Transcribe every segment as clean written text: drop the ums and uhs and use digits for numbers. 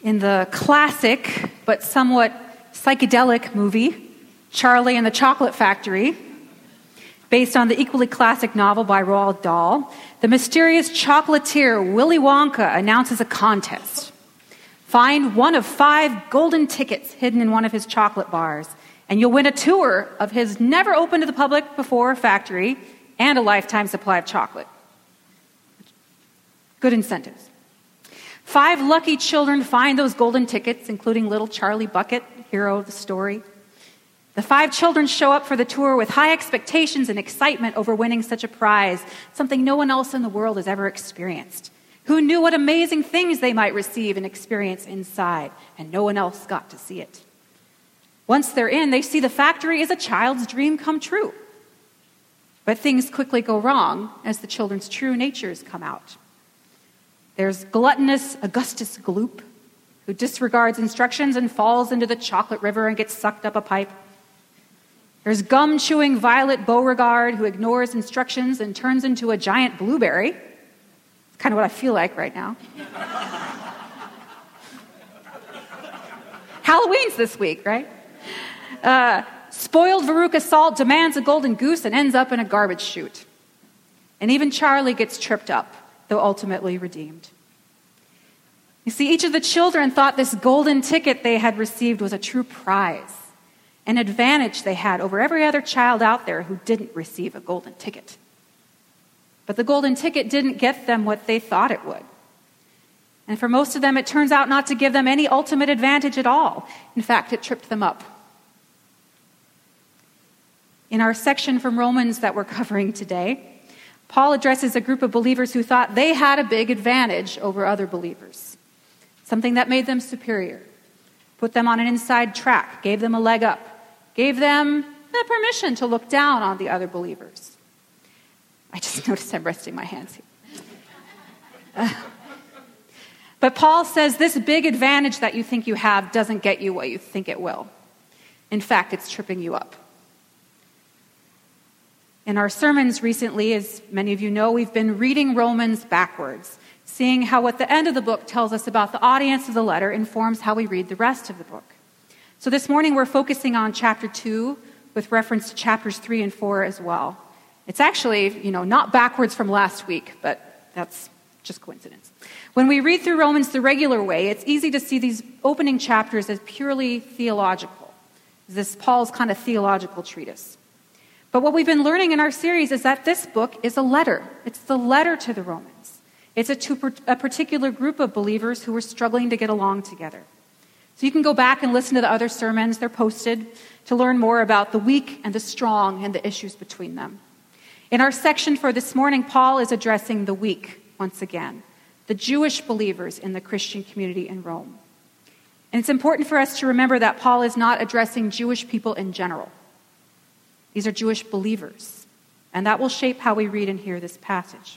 In the classic but somewhat psychedelic movie, Charlie and the Chocolate Factory, based on the equally classic novel by Roald Dahl, the mysterious chocolatier Willy Wonka announces a contest. Find one of 5 golden tickets hidden in one of his chocolate bars, and you'll win a tour of his never open to the public before factory and a lifetime supply of chocolate. Good incentives. 5 lucky children find those golden tickets, including little Charlie Bucket, hero of the story. The 5 children show up for the tour with high expectations and excitement over winning such a prize, something no one else in the world has ever experienced. Who knew what amazing things they might receive and experience inside, and no one else got to see it. Once they're in, they see the factory is a child's dream come true. But things quickly go wrong as the children's true natures come out. There's gluttonous Augustus Gloop, who disregards instructions and falls into the chocolate river and gets sucked up a pipe. There's gum-chewing Violet Beauregard, who ignores instructions and turns into a giant blueberry. It's kind of what I feel like right now. Halloween's this week, right? Spoiled Veruca Salt demands a golden goose and ends up in a garbage chute. And even Charlie gets tripped up, though ultimately redeemed. You see, each of the children thought this golden ticket they had received was a true prize, an advantage they had over every other child out there who didn't receive a golden ticket. But the golden ticket didn't get them what they thought it would. And for most of them, it turns out not to give them any ultimate advantage at all. In fact, it tripped them up. In our section from Romans that we're covering today, Paul addresses a group of believers who thought they had a big advantage over other believers, something that made them superior, put them on an inside track, gave them a leg up, gave them the permission to look down on the other believers. I just noticed I'm resting my hands here. But Paul says this big advantage that you think you have doesn't get you what you think it will. In fact, it's tripping you up. In our sermons recently, as many of you know, we've been reading Romans backwards, seeing how what the end of the book tells us about the audience of the letter informs how we read the rest of the book. So this morning we're focusing on chapter 2 with reference to chapters 3 and 4 as well. It's actually, not backwards from last week, but that's just coincidence. When we read through Romans the regular way, it's easy to see these opening chapters as purely theological. This Paul's kind of theological treatise. But what we've been learning in our series is that this book is a letter. It's the letter to the Romans. It's to a particular group of believers who were struggling to get along together. So you can go back and listen to the other sermons. They're posted to learn more about the weak and the strong and the issues between them. In our section for this morning, Paul is addressing the weak once again, the Jewish believers in the Christian community in Rome. And it's important for us to remember that Paul is not addressing Jewish people in general. These are Jewish believers, and that will shape how we read and hear this passage.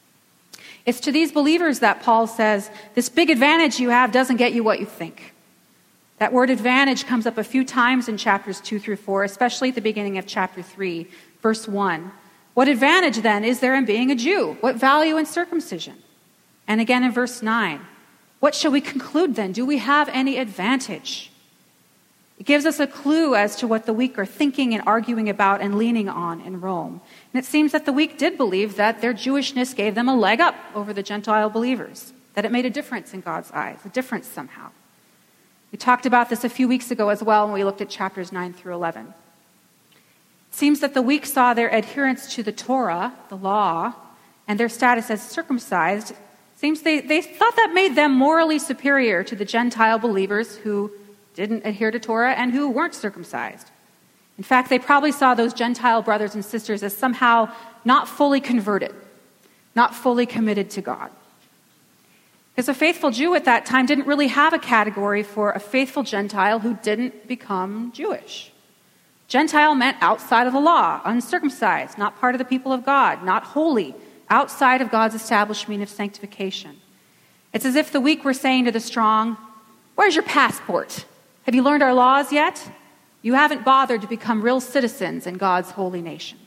It's to these believers that Paul says, this big advantage you have doesn't get you what you think. That word advantage comes up a few times in chapters 2 through 4, especially at the beginning of chapter 3, verse 1. What advantage then is there in being a Jew? What value in circumcision? And again in verse 9, what shall we conclude then? Do we have any advantage? It gives us a clue as to what the weak are thinking and arguing about and leaning on in Rome. And it seems that the weak did believe that their Jewishness gave them a leg up over the Gentile believers, that it made a difference in God's eyes, a difference somehow. We talked about this a few weeks ago as well when we looked at chapters 9 through 11. It seems that the weak saw their adherence to the Torah, the law, and their status as circumcised. It seems they thought that made them morally superior to the Gentile believers who didn't adhere to Torah and who weren't circumcised. In fact, they probably saw those Gentile brothers and sisters as somehow not fully converted, not fully committed to God. Because a faithful Jew at that time didn't really have a category for a faithful Gentile who didn't become Jewish. Gentile meant outside of the law, uncircumcised, not part of the people of God, not holy, outside of God's establishment of sanctification. It's as if the weak were saying to the strong, "Where's your passport? Have you learned our laws yet? You haven't bothered to become real citizens in God's holy nation."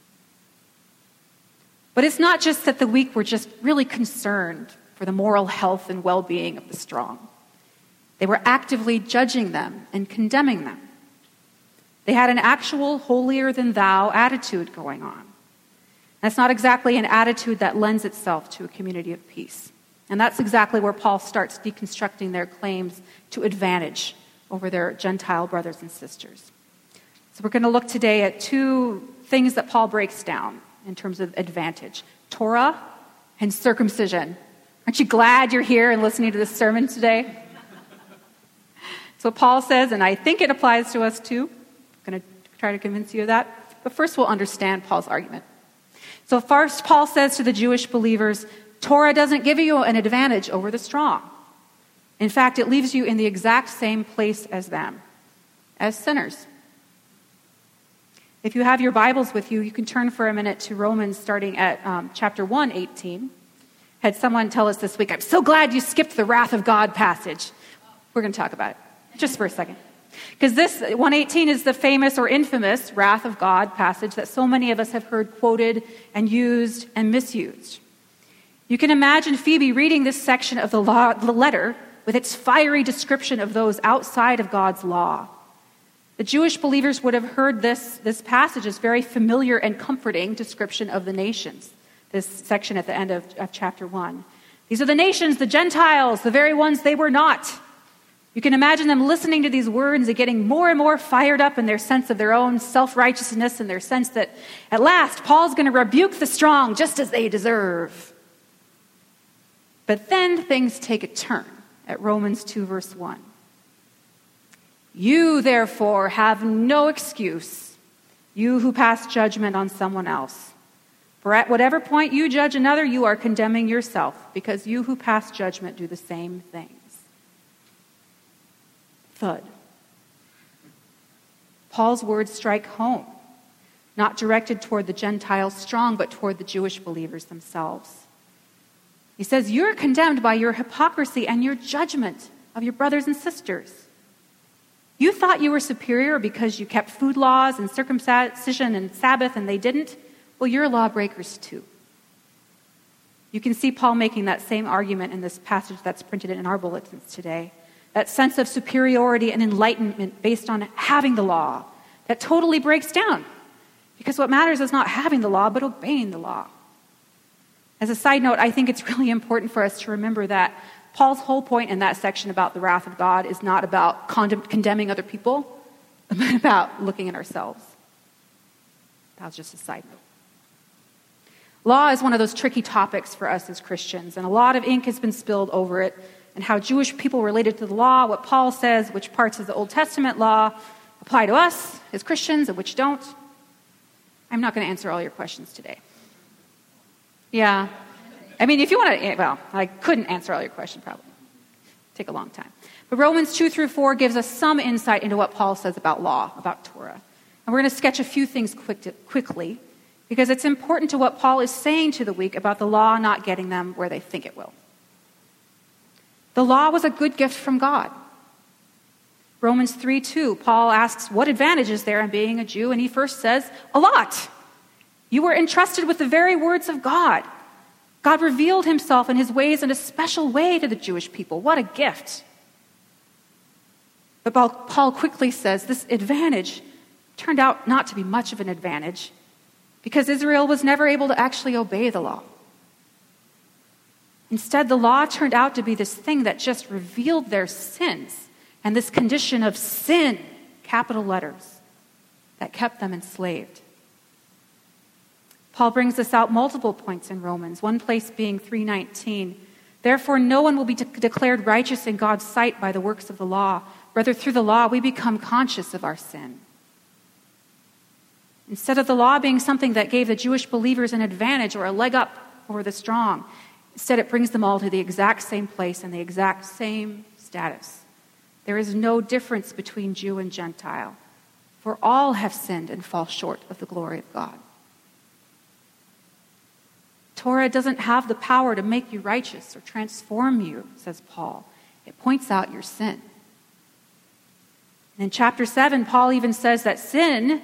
But it's not just that the weak were just really concerned for the moral health and well-being of the strong. They were actively judging them and condemning them. They had an actual holier-than-thou attitude going on. That's not exactly an attitude that lends itself to a community of peace. And that's exactly where Paul starts deconstructing their claims to advantage over their Gentile brothers and sisters. So we're going to look today at two things that Paul breaks down in terms of advantage: Torah and circumcision. Aren't you glad you're here and listening to this sermon today? So Paul says, and I think it applies to us too. I'm going to try to convince you of that. But first we'll understand Paul's argument. So first, Paul says to the Jewish believers, Torah doesn't give you an advantage over the strong. In fact, it leaves you in the exact same place as them, as sinners. If you have your Bibles with you, you can turn for a minute to Romans starting at chapter 1:18. Had someone tell us this week, I'm so glad you skipped the wrath of God passage. We're going to talk about it just for a second. Because this 1:18 is the famous or infamous wrath of God passage that so many of us have heard quoted and used and misused. You can imagine Phoebe reading this section of the letter with its fiery description of those outside of God's law. The Jewish believers would have heard this passage as very familiar and comforting description of the nations, this section at the end of chapter 1. These are the nations, the Gentiles, the very ones they were not. You can imagine them listening to these words and getting more and more fired up in their sense of their own self-righteousness and their sense that at last Paul's going to rebuke the strong just as they deserve. But then things take a turn at Romans 2 verse 1. You, therefore, have no excuse, you who pass judgment on someone else. For at whatever point you judge another, you are condemning yourself, because you who pass judgment do the same things. Thud. Paul's words strike home, not directed toward the Gentiles strong, but toward the Jewish believers themselves. He says, you're condemned by your hypocrisy and your judgment of your brothers and sisters. You thought you were superior because you kept food laws and circumcision and Sabbath, and they didn't? Well, you're lawbreakers too. You can see Paul making that same argument in this passage that's printed in our bulletins today. That sense of superiority and enlightenment based on having the law that totally breaks down. Because what matters is not having the law, but obeying the law. As a side note, I think it's really important for us to remember that Paul's whole point in that section about the wrath of God is not about condemning other people, but about looking at ourselves. That was just a side note. Law is one of those tricky topics for us as Christians, and a lot of ink has been spilled over it, and how Jewish people related to the law, what Paul says, which parts of the Old Testament law apply to us as Christians and which don't. I'm not going to answer all your questions today. Yeah. I mean, if you want to, well, I couldn't answer all your questions probably. Take a long time. But Romans 2 through 4 gives us some insight into what Paul says about law, about Torah. And we're going to sketch a few things quickly, because it's important to what Paul is saying to the weak about the law not getting them where they think it will. The law was a good gift from God. Romans 3:2, Paul asks, what advantage is there in being a Jew? And he first says, a lot. You were entrusted with the very words of God. God revealed himself and his ways in a special way to the Jewish people. What a gift. But Paul quickly says this advantage turned out not to be much of an advantage because Israel was never able to actually obey the law. Instead, the law turned out to be this thing that just revealed their sins and this condition of sin, capital letters, that kept them enslaved. Paul brings this out multiple points in Romans, one place being 3:19. Therefore, no one will be declared righteous in God's sight by the works of the law. Rather, through the law, we become conscious of our sin. Instead of the law being something that gave the Jewish believers an advantage or a leg up over the strong, instead it brings them all to the exact same place and the exact same status. There is no difference between Jew and Gentile, for all have sinned and fall short of the glory of God. Torah doesn't have the power to make you righteous or transform you, says Paul. It points out your sin. And in chapter 7, Paul even says that sin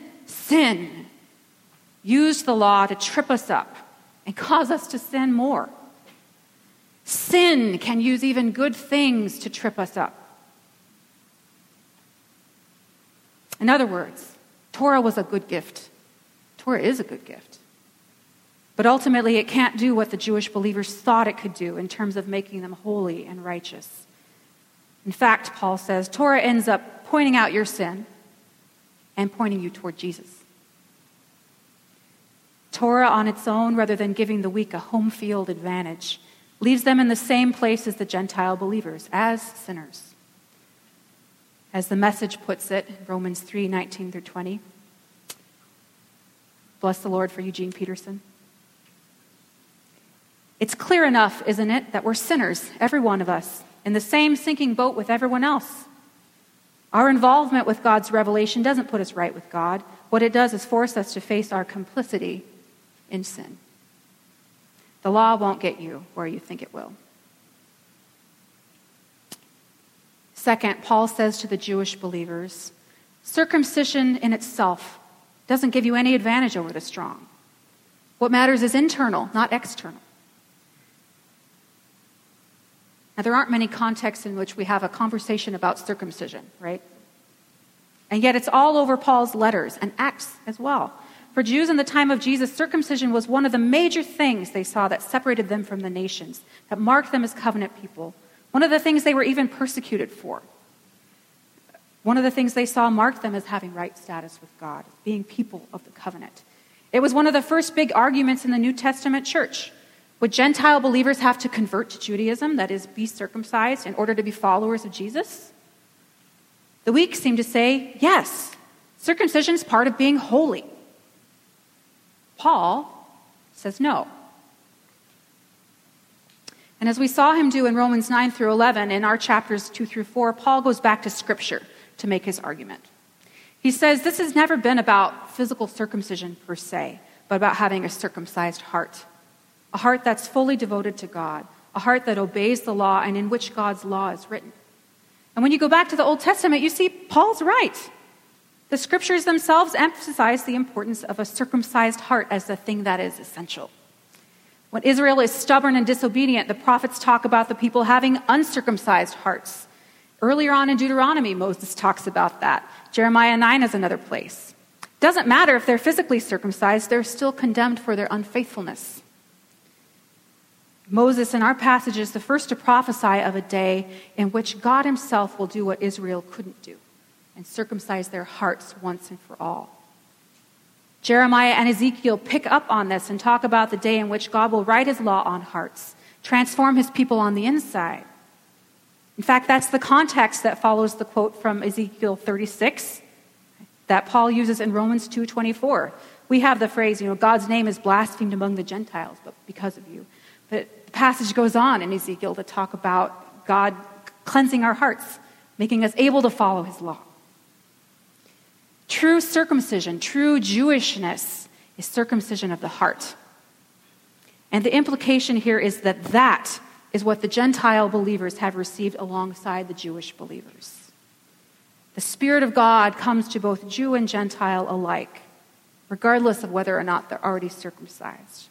used the law to trip us up and cause us to sin more. Sin can use even good things to trip us up. In other words, Torah was a good gift. Torah is a good gift. But ultimately, it can't do what the Jewish believers thought it could do in terms of making them holy and righteous. In fact, Paul says, Torah ends up pointing out your sin and pointing you toward Jesus. Torah on its own, rather than giving the weak a home field advantage, leaves them in the same place as the Gentile believers, as sinners. As the Message puts it, Romans 3:19-20. Bless the Lord for Eugene Peterson. It's clear enough, isn't it, that we're sinners, every one of us, in the same sinking boat with everyone else. Our involvement with God's revelation doesn't put us right with God. What it does is force us to face our complicity in sin. The law won't get you where you think it will. Second, Paul says to the Jewish believers, circumcision in itself doesn't give you any advantage over the strong. What matters is internal, not external. Now, there aren't many contexts in which we have a conversation about circumcision, right? And yet it's all over Paul's letters and Acts as well. For Jews in the time of Jesus, circumcision was one of the major things they saw that separated them from the nations, that marked them as covenant people. One of the things they were even persecuted for. One of the things they saw marked them as having right status with God, being people of the covenant. It was one of the first big arguments in the New Testament church. Would Gentile believers have to convert to Judaism, that is, be circumcised, in order to be followers of Jesus? The weak seem to say, yes, circumcision is part of being holy. Paul says no. And as we saw him do in Romans 9-11, in our chapters 2-4, Paul goes back to Scripture to make his argument. He says this has never been about physical circumcision per se, but about having a circumcised heart. A heart that's fully devoted to God, a heart that obeys the law and in which God's law is written. And when you go back to the Old Testament, you see Paul's right. The Scriptures themselves emphasize the importance of a circumcised heart as the thing that is essential. When Israel is stubborn and disobedient, the prophets talk about the people having uncircumcised hearts. Earlier on in Deuteronomy, Moses talks about that. Jeremiah 9 is another place. Doesn't matter if they're physically circumcised, they're still condemned for their unfaithfulness. Moses, in our passage, is the first to prophesy of a day in which God himself will do what Israel couldn't do and circumcise their hearts once and for all. Jeremiah and Ezekiel pick up on this and talk about the day in which God will write his law on hearts, transform his people on the inside. In fact, that's the context that follows the quote from Ezekiel 36 that Paul uses in Romans 2:24. We have the phrase, God's name is blasphemed among the Gentiles, but because of you. But the passage goes on in Ezekiel to talk about God cleansing our hearts, making us able to follow his law. True circumcision, true Jewishness, is circumcision of the heart. And the implication here is that is what the Gentile believers have received alongside the Jewish believers. The Spirit of God comes to both Jew and Gentile alike, regardless of whether or not they're already circumcised.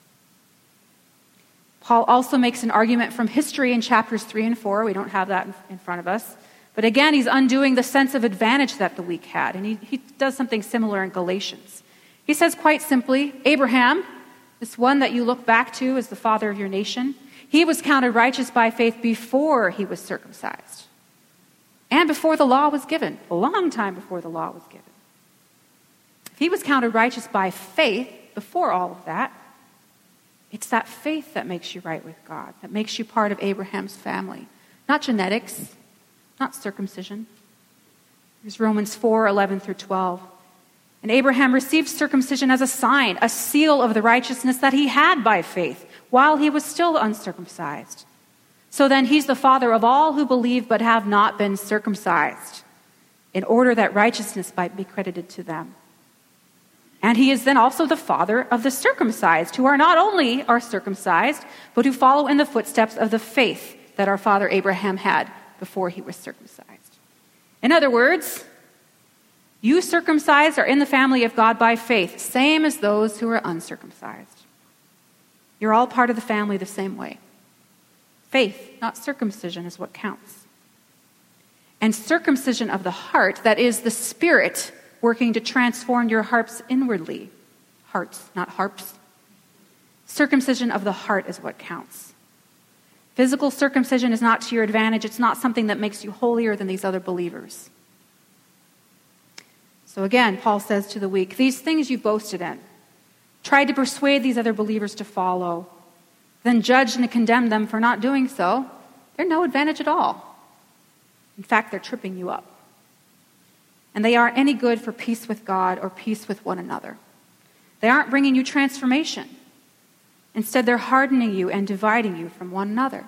Paul also makes an argument from history in chapters 3 and 4. We don't have that in front of us. But again, he's undoing the sense of advantage that the weak had. And he does something similar in Galatians. He says quite simply, Abraham, this one that you look back to as the father of your nation, he was counted righteous by faith before he was circumcised. And before the law was given, a long time before the law was given. If he was counted righteous by faith before all of that, it's that faith that makes you right with God, that makes you part of Abraham's family. Not genetics, not circumcision. There's Romans 4:11-12. And Abraham received circumcision as a sign, a seal of the righteousness that he had by faith, while he was still uncircumcised. So then he's the father of all who believe but have not been circumcised, in order that righteousness might be credited to them. And he is then also the father of the circumcised, who are not only are circumcised, but who follow in the footsteps of the faith that our father Abraham had before he was circumcised. In other words, you circumcised are in the family of God by faith, same as those who are uncircumcised. You're all part of the family the same way. Faith, not circumcision, is what counts. and circumcision of the heart, that is, the Spirit working to transform your hearts inwardly. Hearts, not harps. Circumcision of the heart is what counts. Physical circumcision is not to your advantage. It's not something that makes you holier than these other believers. So again, Paul says to the weak, these things you've boasted in, tried to persuade these other believers to follow, then judged and condemned them for not doing so, they're no advantage at all. In fact, they're tripping you up. And they aren't any good for peace with God or peace with one another. They aren't bringing you transformation. Instead, they're hardening you and dividing you from one another.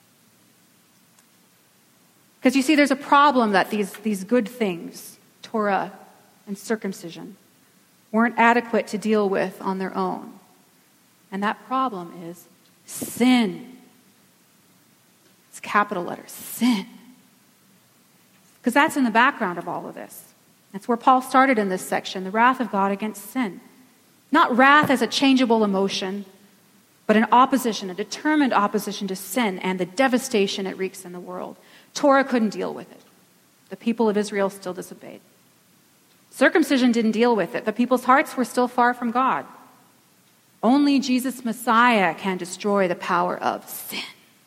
Because you see, there's a problem that these good things, Torah and circumcision, weren't adequate to deal with on their own. And that problem is sin. It's capital letters, sin. Because that's in the background of all of this. That's where Paul started in this section, the wrath of God against sin. Not wrath as a changeable emotion, but an opposition, a determined opposition to sin and the devastation it wreaks in the world. Torah couldn't deal with it. The people of Israel still disobeyed. Circumcision didn't deal with it. The people's hearts were still far from God. Only Jesus Messiah can destroy the power of sin.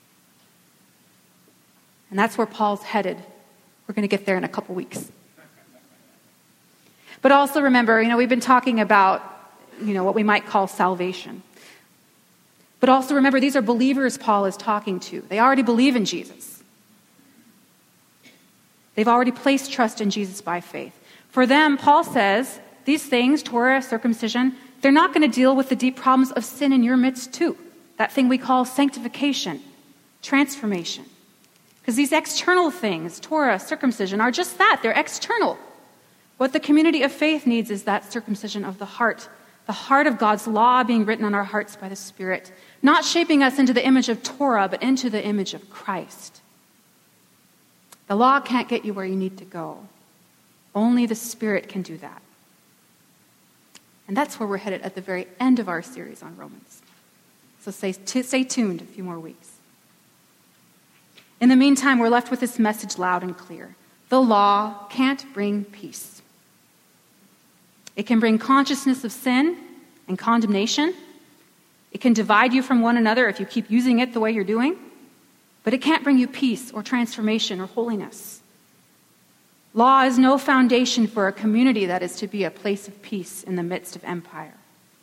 And that's where Paul's headed. We're going to get there in a couple weeks. But also remember, we've been talking about, what we might call salvation. But also remember, these are believers Paul is talking to. They already believe in Jesus. They've already placed trust in Jesus by faith. For them, Paul says, these things, Torah, circumcision, they're not going to deal with the deep problems of sin in your midst too. That thing we call sanctification, transformation. Because these external things, Torah, circumcision, are just that. They're external. What the community of faith needs is that circumcision of the heart of God's law being written on our hearts by the Spirit, not shaping us into the image of Torah, but into the image of Christ. The law can't get you where you need to go. Only the Spirit can do that. And that's where we're headed at the very end of our series on Romans. So stay tuned a few more weeks. In the meantime, we're left with this message loud and clear. The law can't bring peace. It can bring consciousness of sin and condemnation. It can divide you from one another if you keep using it the way you're doing. But it can't bring you peace or transformation or holiness. Law is no foundation for a community that is to be a place of peace in the midst of empire.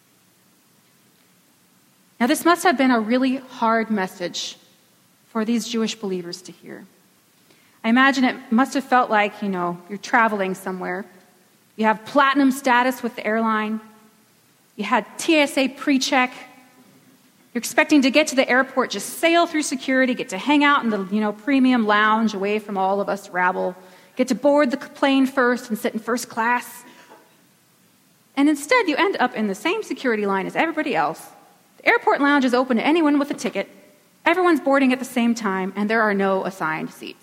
Now, this must have been a really hard message for these Jewish believers to hear. I imagine it must have felt like, you're traveling somewhere. You have platinum status with the airline. You had TSA pre-check. You're expecting to get to the airport, just sail through security, get to hang out in the, premium lounge away from all of us rabble, get to board the plane first and sit in first class. And instead, you end up in the same security line as everybody else. The airport lounge is open to anyone with a ticket. Everyone's boarding at the same time, and there are no assigned seats.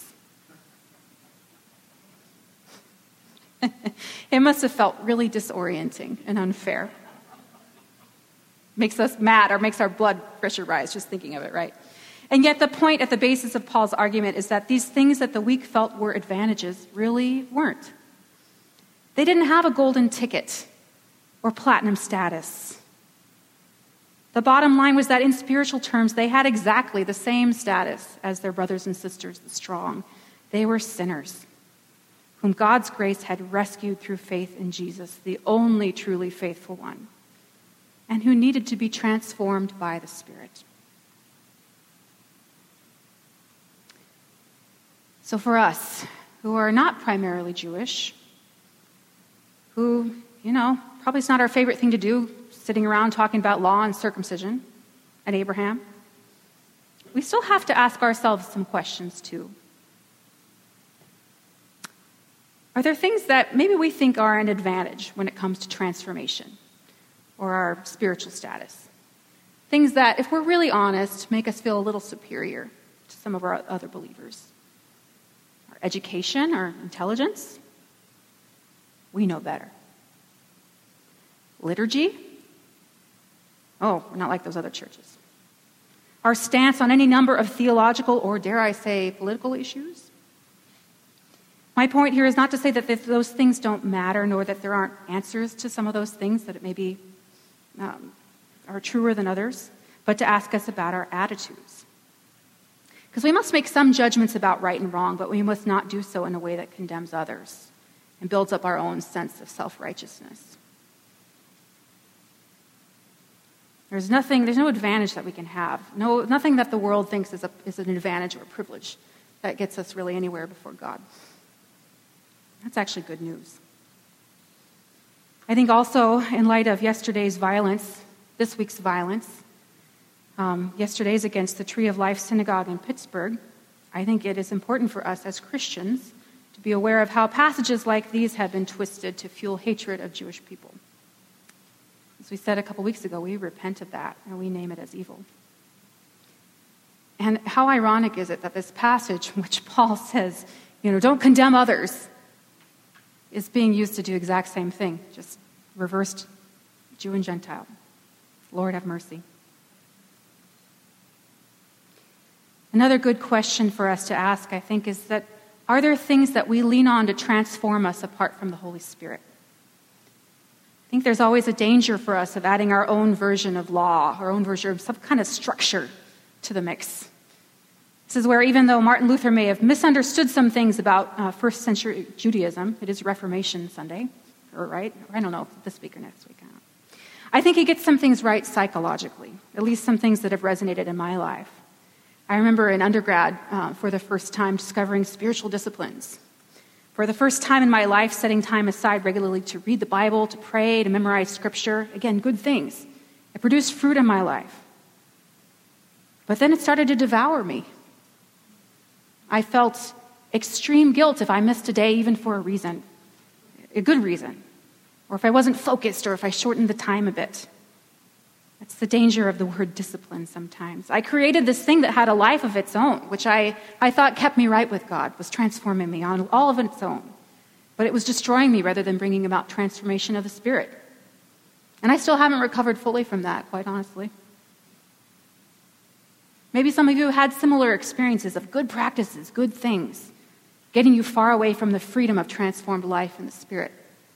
It must have felt really disorienting and unfair. Makes us mad or makes our blood pressure rise just thinking of it, right? And yet the point at the basis of Paul's argument is that these things that the weak felt were advantages really weren't. They didn't have a golden ticket or platinum status. The bottom line was that in spiritual terms, they had exactly the same status as their brothers and sisters, the strong. They were sinners, whom God's grace had rescued through faith in Jesus, the only truly faithful one, and who needed to be transformed by the Spirit. So for us, who are not primarily Jewish, who, probably it's not our favorite thing to do, sitting around talking about law and circumcision and Abraham, we still have to ask ourselves some questions too. Are there things that maybe we think are an advantage when it comes to transformation or our spiritual status? Things that, if we're really honest, make us feel a little superior to some of our other believers. Our education, our intelligence, we know better. Liturgy, oh, we're not like those other churches. Our stance on any number of theological or, dare I say, political issues. My point here is not to say that those things don't matter, nor that there aren't answers to some of those things, that it maybe are truer than others, but to ask us about our attitudes. Because we must make some judgments about right and wrong, but we must not do so in a way that condemns others and builds up our own sense of self-righteousness. There's no advantage that we can have, nothing that the world thinks is an advantage or a privilege that gets us really anywhere before God. That's actually good news. I think also, in light of yesterday's violence, this week's violence, yesterday's against the Tree of Life Synagogue in Pittsburgh, I think it is important for us as Christians to be aware of how passages like these have been twisted to fuel hatred of Jewish people. As we said a couple weeks ago, we repent of that and we name it as evil. And how ironic is it that this passage, in which Paul says, don't condemn others, is being used to do the exact same thing, just reversed Jew and Gentile. Lord, have mercy. Another good question for us to ask, I think, is that are there things that we lean on to transform us apart from the Holy Spirit? I think there's always a danger for us of adding our own version of law, our own version of some kind of structure to the mix. This is where, even though Martin Luther may have misunderstood some things about first century Judaism, it is Reformation Sunday, right? I don't know, this week or next week. I think he gets some things right psychologically, at least some things that have resonated in my life. I remember in undergrad, for the first time, discovering spiritual disciplines. For the first time in my life, setting time aside regularly to read the Bible, to pray, to memorize Scripture. Again, good things. It produced fruit in my life. But then it started to devour me. I felt extreme guilt if I missed a day, even for a good reason, or if I wasn't focused, or if I shortened the time a bit. That's the danger of the word discipline sometimes. I created this thing that had a life of its own, which I thought kept me right with God, was transforming me on all of its own. But it was destroying me rather than bringing about transformation of the Spirit. And I still haven't recovered fully from that, quite honestly. Maybe some of you had similar experiences of good practices, good things, getting you far away from the freedom of transformed life in the Spirit.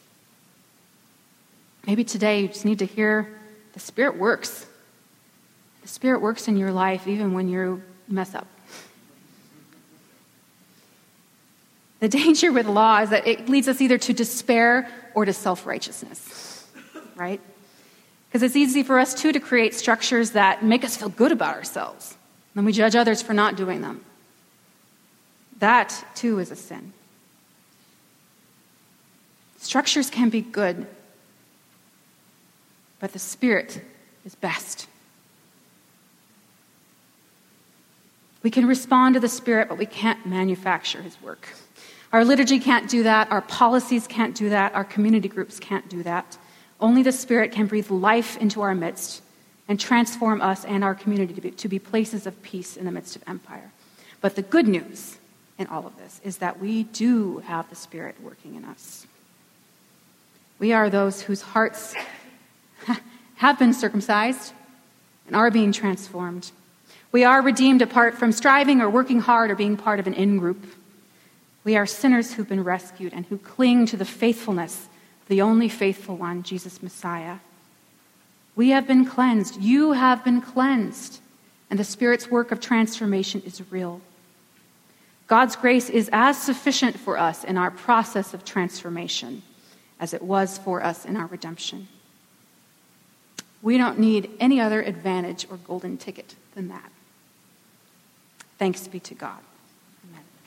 Maybe today you just need to hear the Spirit works. The Spirit works in your life even when you mess up. The danger with law is that it leads us either to despair or to self-righteousness, right? Because it's easy for us, too, to create structures that make us feel good about ourselves. Then we judge others for not doing them. That, too, is a sin. Structures can be good, but the Spirit is best. We can respond to the Spirit, but we can't manufacture His work. Our liturgy can't do that. Our policies can't do that. Our community groups can't do that. Only the Spirit can breathe life into our midst and transform us and our community to be places of peace in the midst of empire. But the good news in all of this is that we do have the Spirit working in us. We are those whose hearts have been circumcised and are being transformed. We are redeemed apart from striving or working hard or being part of an in-group. We are sinners who've been rescued and who cling to the faithfulness of the only faithful one, Jesus Messiah. We have been cleansed. You have been cleansed. And the Spirit's work of transformation is real. God's grace is as sufficient for us in our process of transformation as it was for us in our redemption. We don't need any other advantage or golden ticket than that. Thanks be to God. Amen.